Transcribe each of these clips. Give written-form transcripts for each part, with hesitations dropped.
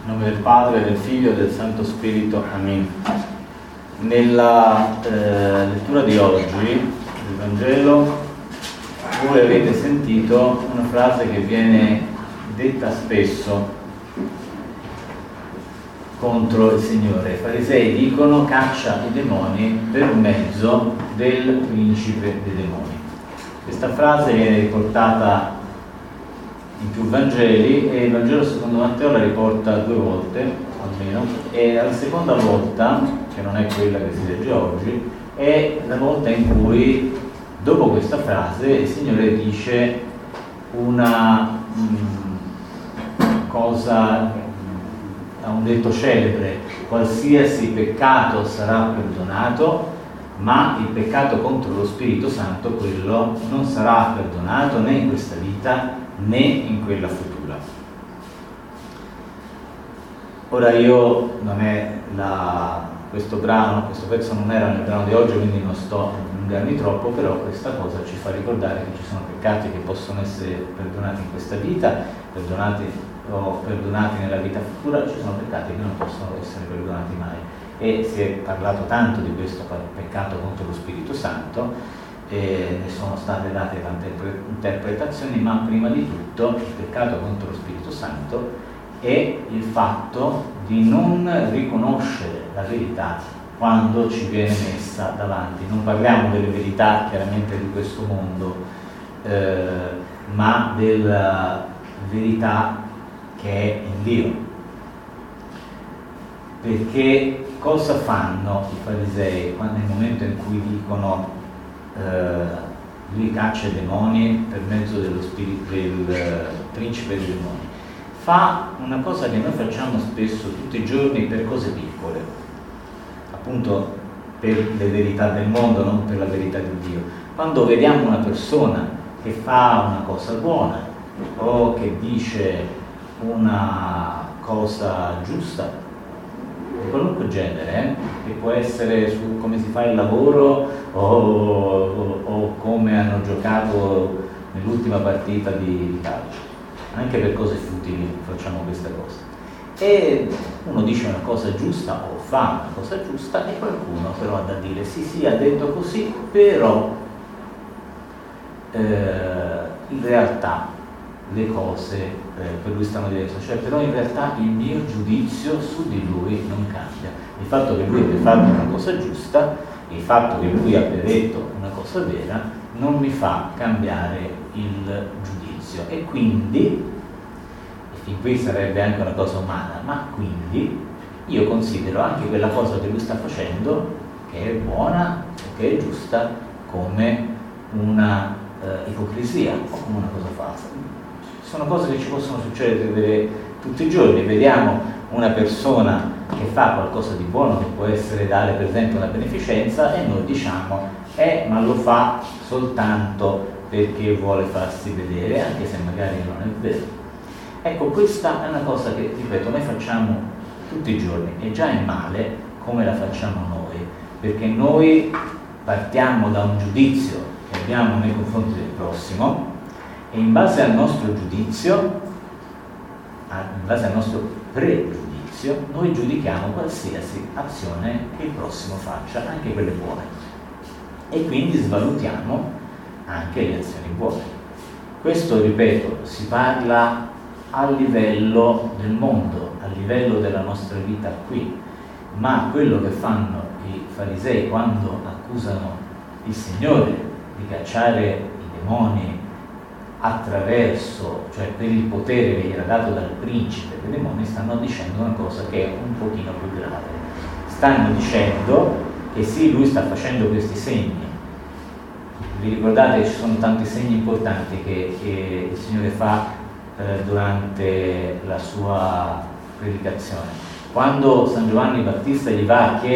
nome del Padre, del Figlio e del Santo Spirito. Amen. Nella lettura di oggi del Vangelo voi avete sentito una frase che viene detta spesso contro il Signore. I farisei dicono: caccia i demoni per mezzo del principe dei demoni. Questa frase viene riportata in più Vangeli e il Vangelo secondo Matteo la riporta 2 volte almeno, e la seconda volta, che non è quella che si legge oggi, è la volta in cui dopo questa frase il Signore dice una cosa, ha un detto celebre: qualsiasi peccato sarà perdonato, ma il peccato contro lo Spirito Santo, quello non sarà perdonato né in questa vita né in quella futura. Ora questo pezzo non era nel brano di oggi, quindi non sto a allungarmi troppo, però questa cosa ci fa ricordare che ci sono peccati che possono essere perdonati in questa vita, perdonati nella vita futura, ci sono peccati che non possono essere perdonati mai. E si è parlato tanto di questo peccato contro lo Spirito Santo, ne sono state date tante interpretazioni, ma prima di tutto il peccato contro lo Spirito Santo è il fatto di non riconoscere la verità quando ci viene messa davanti. Non parliamo delle verità chiaramente di questo mondo, ma della verità che è in Dio. Perché cosa fanno i farisei nel momento in cui dicono lui caccia i demoni per mezzo del principe dei demoni? Fa una cosa che noi facciamo spesso tutti i giorni per cose piccole, appunto per le verità del mondo, non per la verità di Dio. Quando vediamo una persona che fa una cosa buona o che dice una cosa giusta di qualunque genere, che può essere su come si fa il lavoro o come hanno giocato nell'ultima partita di calcio, anche per cose futili facciamo questa cosa. E uno dice una cosa giusta o fa una cosa giusta e qualcuno però ha da dire: sì, ha detto così, però in realtà le cose per lui stanno diverse, cioè però in realtà il mio giudizio su di lui non cambia. Il fatto che lui abbia fatto una cosa giusta, il fatto che lui abbia detto una cosa vera, non mi fa cambiare il giudizio. E quindi, e fin qui sarebbe anche una cosa umana, ma quindi io considero anche quella cosa che lui sta facendo, che è buona o che è giusta, come una ipocrisia o come una cosa falsa. Sono cose che ci possono succedere tutti i giorni. Vediamo una persona che fa qualcosa di buono, che può essere dare per esempio una beneficenza, e noi diciamo ma lo fa soltanto perché vuole farsi vedere, anche se magari non è vero. Ecco, questa è una cosa che, ripeto, noi facciamo tutti i giorni, e già è male come la facciamo noi, perché noi partiamo da un giudizio che abbiamo nei confronti del prossimo, e in base al nostro giudizio, in base al nostro pregiudizio, noi giudichiamo qualsiasi azione che il prossimo faccia, anche quelle buone, e quindi svalutiamo anche le azioni buone. Questo, ripeto, si parla a livello del mondo, a livello della nostra vita qui, ma quello che fanno i farisei quando accusano il Signore di cacciare i demoni attraverso, cioè per il potere che gli era dato dal principe dei demoni, stanno dicendo una cosa che è un pochino più grave. Stanno dicendo che sì, lui sta facendo questi segni. Vi ricordate che ci sono tanti segni importanti che il Signore fa durante la sua predicazione. Quando San Giovanni Battista gli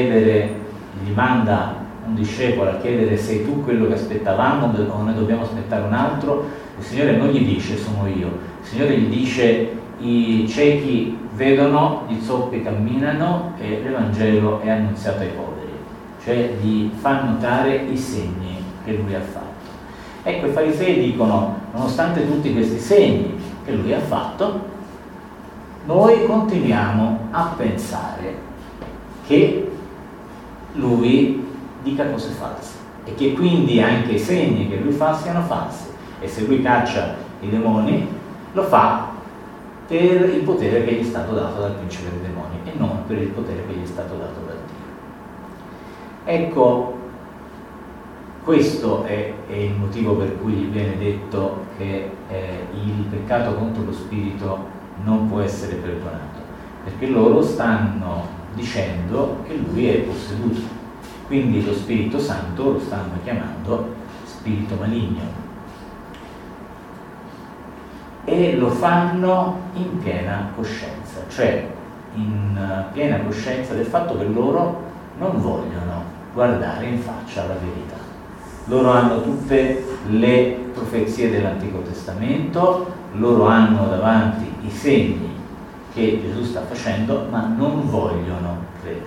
manda un discepolo a chiedere: sei tu quello che aspettavamo o noi dobbiamo aspettare un altro? Il Signore non gli dice: sono io. Il Signore gli dice: i ciechi vedono, gli zoppi camminano e l'Evangelo è annunziato ai poveri. Cioè gli fa notare i segni che lui ha fatto. Ecco, i farisei dicono: nonostante tutti questi segni che lui ha fatto, noi continuiamo a pensare che lui dica cose false e che quindi anche i segni che lui fa siano falsi, e se lui caccia i demoni lo fa per il potere che gli è stato dato dal principe dei demoni e non per il potere che gli è stato dato da Dio. Ecco, questo è il motivo per cui gli viene detto che il peccato contro lo spirito non può essere perdonato, perché loro stanno dicendo che lui è posseduto, quindi lo Spirito Santo lo stanno chiamando spirito maligno, e lo fanno in piena coscienza, cioè in piena coscienza del fatto che loro non vogliono guardare in faccia la verità. Loro hanno tutte le profezie dell'Antico Testamento, loro hanno davanti i segni che Gesù sta facendo, ma non vogliono credere.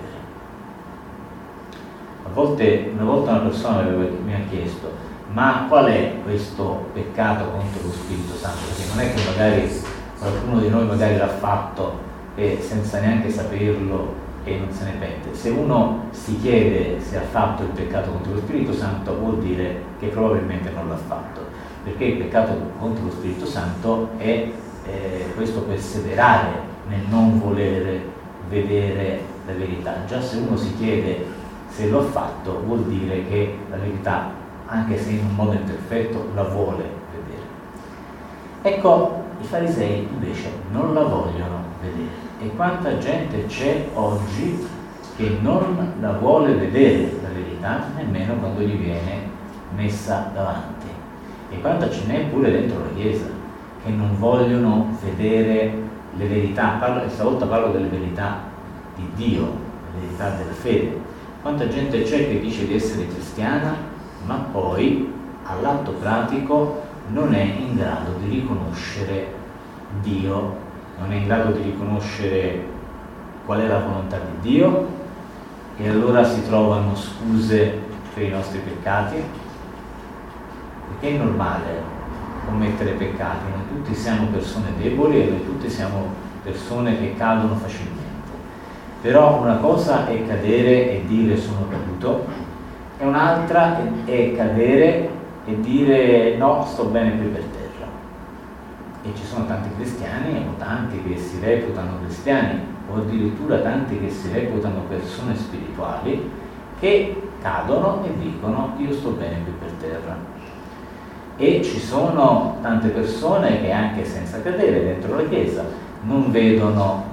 Una volta una persona mi ha chiesto: ma qual è questo peccato contro lo Spirito Santo? Perché non è che magari qualcuno di noi magari l'ha fatto senza neanche saperlo e non se ne pente. Se uno si chiede se ha fatto il peccato contro lo Spirito Santo, vuol dire che probabilmente non l'ha fatto, perché il peccato contro lo Spirito Santo è questo perseverare nel non volere vedere la verità. Già se uno si chiede se l'ho fatto, vuol dire che la verità, anche se in un modo imperfetto, la vuole vedere. Ecco, i farisei invece non la vogliono vedere. E quanta gente c'è oggi che non la vuole vedere la verità, nemmeno quando gli viene messa davanti. E quanta ce n'è pure dentro la Chiesa, che non vogliono vedere le verità. Stavolta parlo delle verità di Dio, le verità della fede. Quanta gente c'è che dice di essere cristiana, ma poi all'atto pratico non è in grado di riconoscere Dio, non è in grado di riconoscere qual è la volontà di Dio, e allora si trovano scuse per i nostri peccati, perché è normale commettere peccati, noi tutti siamo persone deboli e noi tutti siamo persone che cadono facilmente. Però una cosa è cadere e dire sono caduto, e un'altra è cadere e dire no, sto bene qui per terra. E ci sono tanti cristiani, o tanti che si reputano cristiani, o addirittura tanti che si reputano persone spirituali, che cadono e dicono io sto bene qui per terra. E ci sono tante persone che anche senza cadere dentro la Chiesa non vedono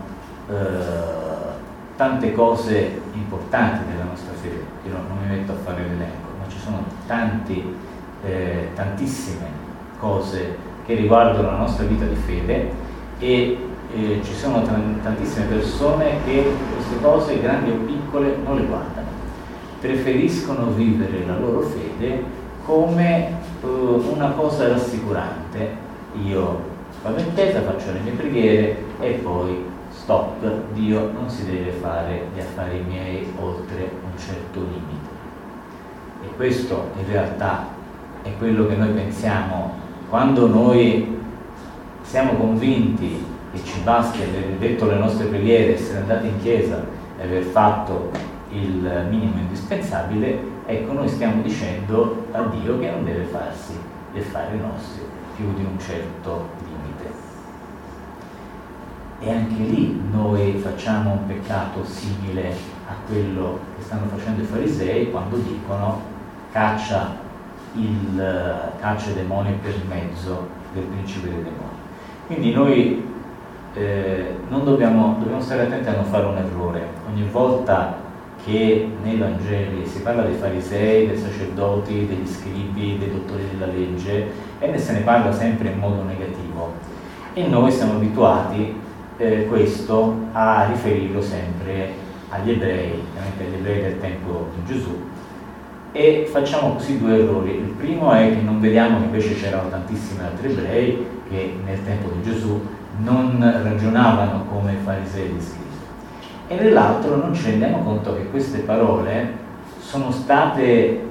tante cose importanti della nostra fede. Io non mi metto a fare l'elenco, ma ci sono tantissime cose che riguardano la nostra vita di fede, e ci sono tantissime persone che queste cose, grandi o piccole, non le guardano, preferiscono vivere la loro fede come una cosa rassicurante. Io vado in chiesa, faccio le mie preghiere e poi stop, Dio non si deve fare gli affari miei oltre un certo limite. E questo in realtà è quello che noi pensiamo quando noi siamo convinti che ci basti aver detto le nostre preghiere, essere andati in chiesa e aver fatto il minimo indispensabile. Ecco, noi stiamo dicendo a Dio che non deve farsi gli affari nostri più di un certo limite. E anche lì noi facciamo un peccato simile a quello che stanno facendo i farisei quando dicono caccia i demoni per mezzo del principe dei demoni. Quindi noi non dobbiamo stare attenti a non fare un errore. Ogni volta che nei Vangeli si parla dei farisei, dei sacerdoti, degli scribi, dei dottori della legge, e se ne parla sempre in modo negativo, e noi siamo abituati questo a riferirlo sempre agli ebrei, ovviamente agli ebrei del tempo di Gesù, e facciamo così due errori. Il primo è che non vediamo che invece c'erano tantissimi altri ebrei che nel tempo di Gesù non ragionavano come i farisei e gli scribi, e nell'altro non ci rendiamo conto che queste parole sono state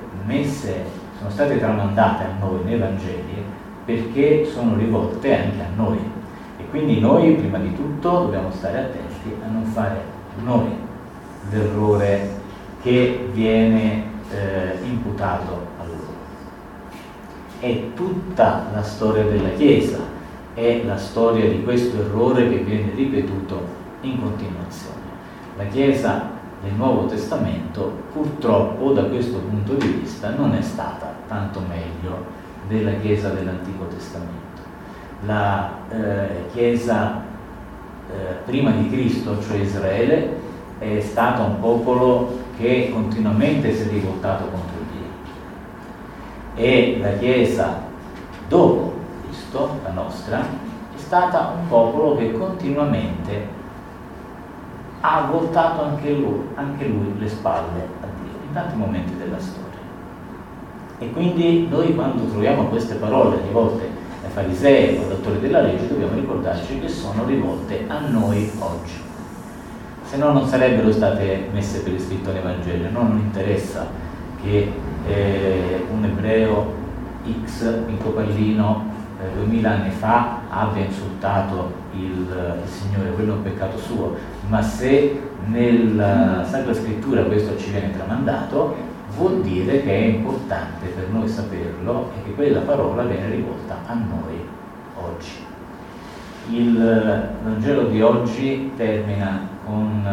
tramandate a noi nei Vangeli perché sono rivolte anche a noi, E quindi noi prima di tutto dobbiamo stare attenti a non fare noi l'errore che viene imputato a loro. È tutta la storia della Chiesa, è la storia di questo errore che viene ripetuto in continuazione. La Chiesa del Nuovo Testamento purtroppo da questo punto di vista non è stata tanto meglio della Chiesa dell'Antico Testamento. La Chiesa prima di Cristo, cioè Israele, è stata un popolo che continuamente si è rivoltato contro Dio, e la Chiesa dopo Cristo, la nostra, è stata un popolo che continuamente ha voltato anche lui le spalle a Dio in tanti momenti della storia. E quindi noi, quando troviamo queste parole rivolte ai farisei o ai dottori della legge, dobbiamo ricordarci che sono rivolte a noi oggi. Se no non sarebbero state messe per iscritto nel Vangelo. Non interessa che un ebreo X in Copallino 2000 anni fa abbia insultato il Signore, quello è un peccato suo, ma se nella Sacra Scrittura questo ci viene tramandato, vuol dire che è importante per noi saperlo e che quella parola viene rivolta a noi oggi. Il Vangelo di oggi termina con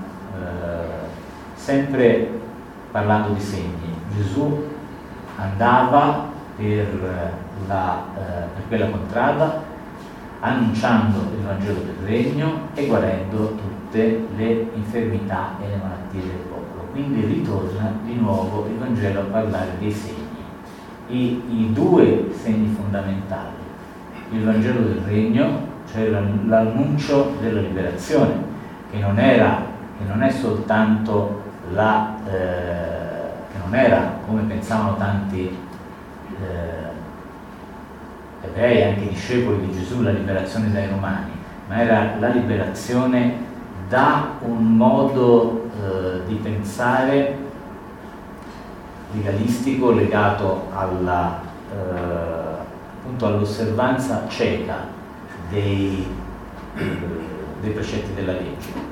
sempre parlando di segni. Gesù andava per quella contrada annunciando il Vangelo del Regno e guarendo tutte le infermità e le malattie del popolo. Quindi ritorna di nuovo il Vangelo a parlare dei segni, i due segni fondamentali: il Vangelo del Regno, cioè l'annuncio della liberazione, che non è soltanto che non era, come pensavano tanti ebrei, anche discepoli di Gesù, la liberazione dai Romani, ma era la liberazione da un modo di pensare legalistico legato appunto all'osservanza cieca dei precetti della legge.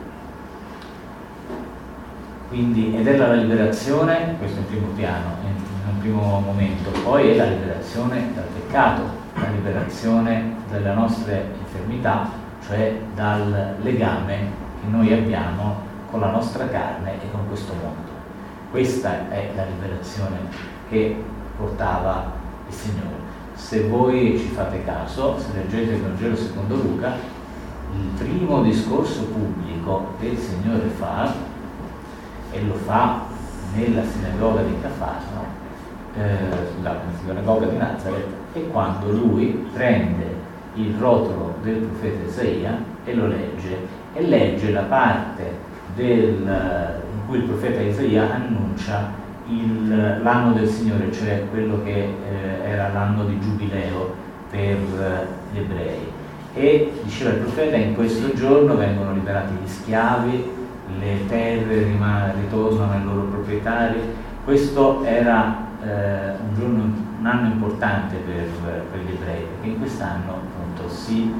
Quindi, ed era la liberazione, questo in primo piano, in un primo momento, poi è la liberazione dal peccato, la liberazione dalle nostre infermità, cioè dal legame che noi abbiamo con la nostra carne e con questo mondo. Questa è la liberazione che portava il Signore. Se voi ci fate caso, se leggete il Vangelo secondo Luca, il primo discorso pubblico che il Signore fa, e lo fa nella sinagoga di Cafarno, nella sinagoga di Nazareth, è quando lui prende il rotolo del profeta Isaia e lo legge, e legge la parte in cui il profeta Isaia annuncia l'anno del Signore, cioè quello che era l'anno di giubileo per gli ebrei. E diceva il profeta: in questo giorno vengono liberati gli schiavi, le terre ritornano ai loro proprietari. Questo era un anno importante per gli ebrei, perché in quest'anno appunto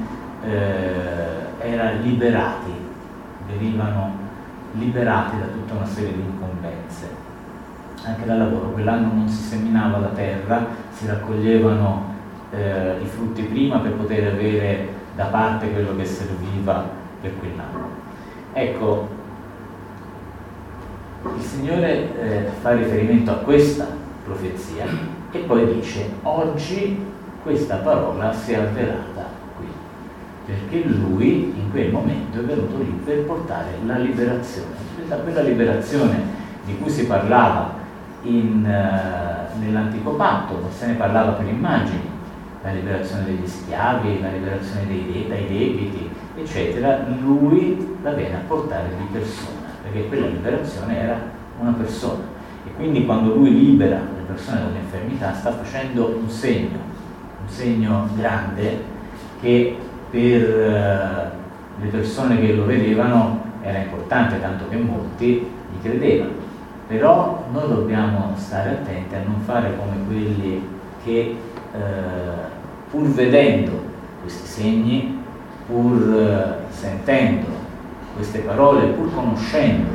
era venivano liberati da tutta una serie di incombenze, anche dal lavoro. Quell'anno non si seminava la terra, si raccoglievano i frutti prima per poter avere da parte quello che serviva per quell'anno. Ecco, il Signore fa riferimento a questa profezia e poi dice: oggi questa parola si è avverata qui, perché Lui in quel momento è venuto lì per portare la liberazione, quella liberazione di cui si parlava nell'Antico Patto, ma se ne parlava per immagini, la liberazione degli schiavi, la liberazione dai debiti, eccetera. Lui la viene a portare di persona, perché quella liberazione era una persona, e quindi quando lui libera le persone dall'infermità sta facendo un segno grande, che per le persone che lo vedevano era importante, tanto che molti gli credevano. Però noi dobbiamo stare attenti a non fare come quelli che pur vedendo questi segni pur sentendo queste parole, pur conoscendo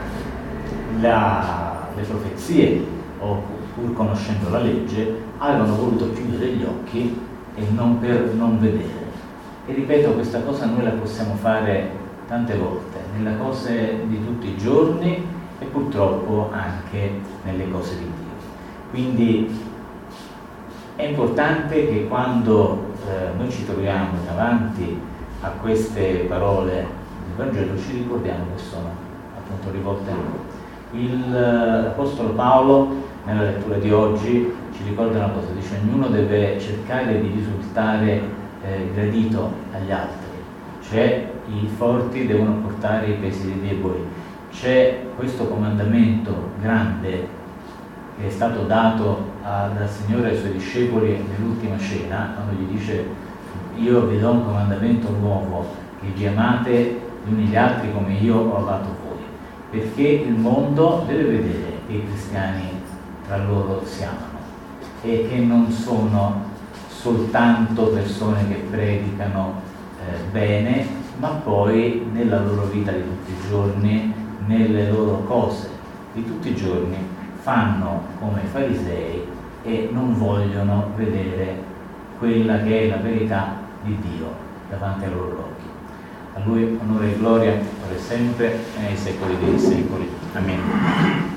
le profezie o pur conoscendo la legge, avevano voluto chiudere gli occhi e non per non vedere. E ripeto, questa cosa noi la possiamo fare tante volte, nelle cose di tutti i giorni e purtroppo anche nelle cose di Dio. Quindi è importante che quando noi ci troviamo davanti a queste parole del Vangelo ci ricordiamo che sono appunto rivolte a noi. L'Apostolo Paolo nella lettura di oggi ci ricorda una cosa, dice: ognuno deve cercare di risultare gradito agli altri, cioè i forti devono portare i pesi dei deboli. C'è questo comandamento grande che è stato dato dal Signore ai Suoi discepoli nell'ultima cena, quando gli dice: io vi do un comandamento nuovo, che vi amate gli uni gli altri come io ho amato voi, perché il mondo deve vedere che i cristiani tra loro si amano e che non sono soltanto persone che predicano bene, ma poi nella loro vita di tutti i giorni, nelle loro cose di tutti i giorni, fanno come i farisei e non vogliono vedere quella che è la verità di Dio davanti ai loro occhi. A Lui onore e gloria per sempre e nei secoli dei secoli. Amen.